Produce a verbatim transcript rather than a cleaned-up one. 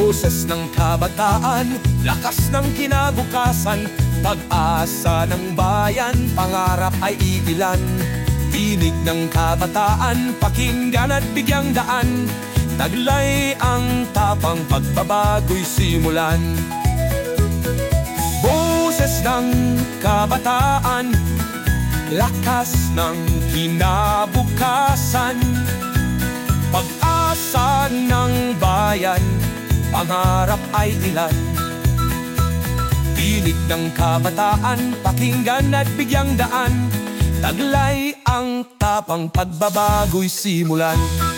Boses ng kabataan, lakas ng kinabukasan, pag-asa ng bayan, pangarap ay iilan. Tinig ng kabataan, pakinggan at bigyang daan, taglay ang tapang pagbabago'y simulan. Boses ng kabataan, lakas ng kinabukasan, pag-asa ng bayan, pangarap ay ilan. Tinig ng kabataan, pakinggan at bigyang daan, taglay ang tapang pagbabago'y simulan.